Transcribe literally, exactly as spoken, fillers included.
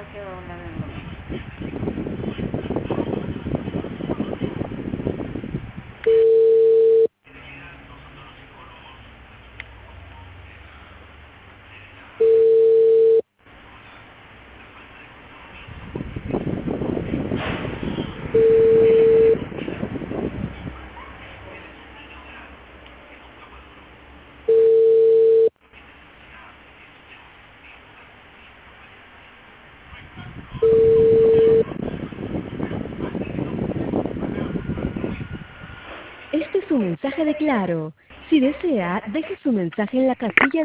que va a hablar en lo mismo. Este es un mensaje de Claro. Si desea, deje su mensaje en la casilla